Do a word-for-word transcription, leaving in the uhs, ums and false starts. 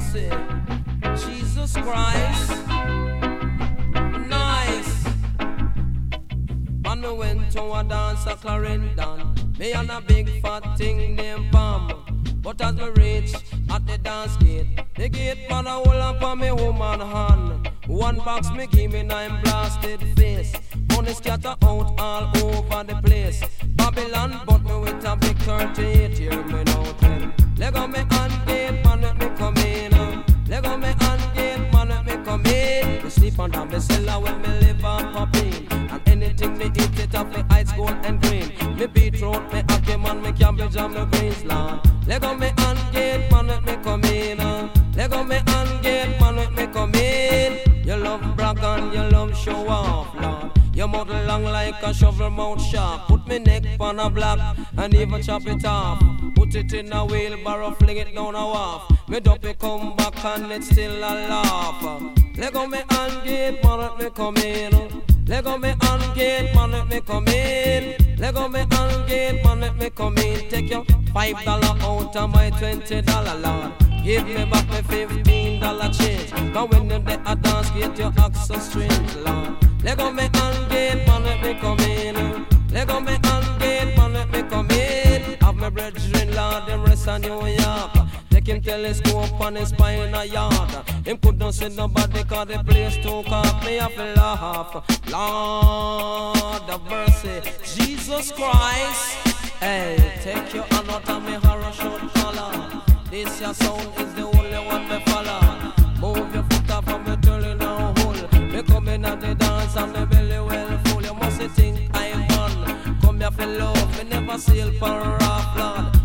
mercy. Jesus Christ. Nice. And we went to a dance at Clarendon. Me and a big fat thing named Pam. But as we reach at the dance gate, the gate man a hold up on me woman hand. One box me give me nine blasted face. Money scatter out all over the place. Babylon bought me with a big thirty-eight. Hear me now tell. Leg on me hand gate man let me come in. Leg on me hand gate man let me come in. Me sleep under me cellar when me live on popping. And anything me eat it off me ice gold and green. Me beetroot, me ackee man, me cabbage and me greensland. Leg on me hand gate man let me come in. Leg on me hand gate man let me come in. You love brag and you love show off, Lord. Your mouth long like a shovel mouth sharp. Put me neck on a block and even chop it off. Put it in a wheelbarrow, fling it down a wharf. Me duppy come back and it's still a laugh. Leg on me hand gate man let me come in. Leg on me hand gate man let me come in. Leg on me hand gate man let me come in. Take your five dollar out of my twenty dollar, Lord. Give me back my fifteen dollar change. Cause when you're there at dance gate you act so strange, Lord. Leg on me hand gate man let me come in. Leg on me hand gate man let me come in. Have my brethren Lord them rest on New York. Take him telescope on his spine a yard. Him could not see nobody cause the place too cold. Me have to laugh. Lord of mercy, Jesus Christ. Hey, take your hand out of me horror short collar. This your sound is the only one me follow. Move your foot off and me turning down hole. Me come in at the dance and me belly well full. You must think I'm on. Come here for love, me never sail for a rough land.